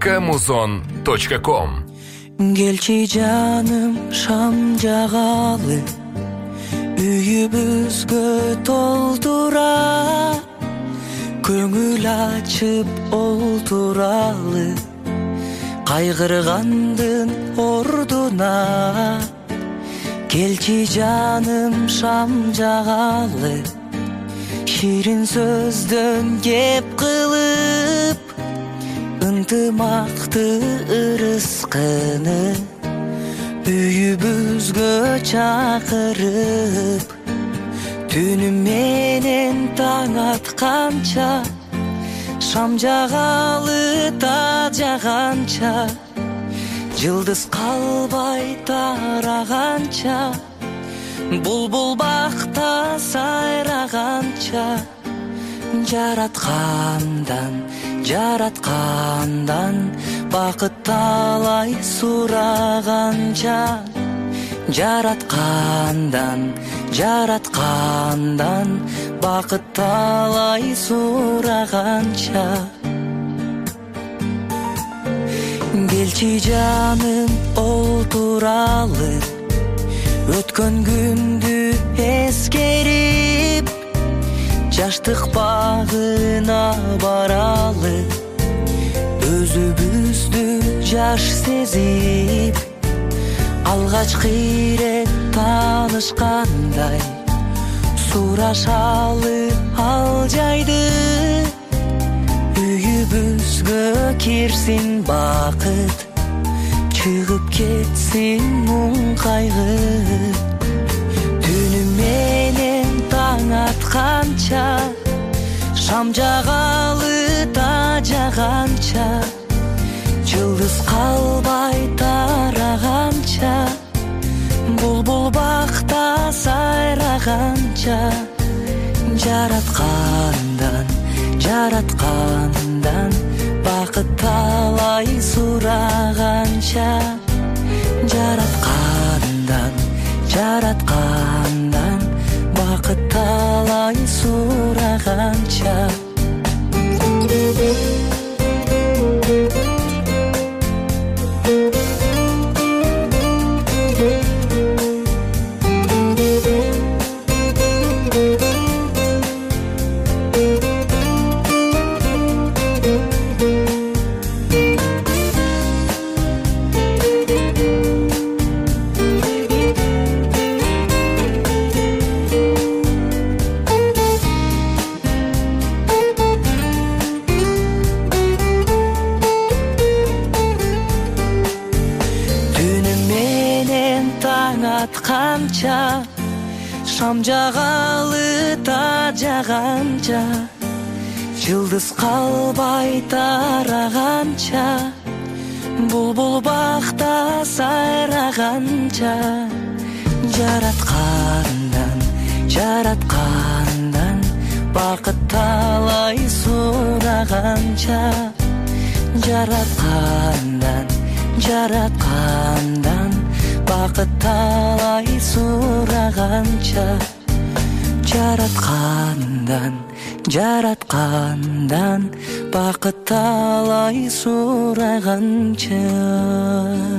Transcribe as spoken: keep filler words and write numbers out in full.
точка музон точка ком. Келчи жаным шам жагалы, үйүбүзгө толтура, көңүл ачып олтуралы, кайгыргандын ордуна. Келчи жаным шам жагалы, ширин сөздөн кеп кылып, ынтымакты ырыскыны үйүбүзгө чакырып, түнү менен таң атканча, шам жагалы та жаганча, жылдыз калбай тараганча, булбул бакта сайраганча, жараткандан жараткандан бакыт талай сураганча, жараткандан жараткандан бакыт талай сураганча. Келчи жаным олтуралы, өткөн күндү эскерип, жаштык багына баралы, өзүбүздү жаш сезип, алгачкы ирет таанышкандай, сурашалы ал жайды, үйүбүзгө кирсин бакыт, чыгып кетсин муң кайгы. Түнү менен таң атканча, шам жагалы та жаганча, жылдыз калбай тараганча, булбул бакта сайраганча, жараткандан жараткандан бакыт талай сураганча, жараткандан жараткандан бакыт талай сураганча. Шам жагалы та жаганча, жылдыз калбай тараганча, булбул бакта сайраганча, жараткандан жараткандан бакыт талай сураганча, жараткандан жараткандан бакыт талай сураганча, жараткандан жараткандан бакыт талай сураганча.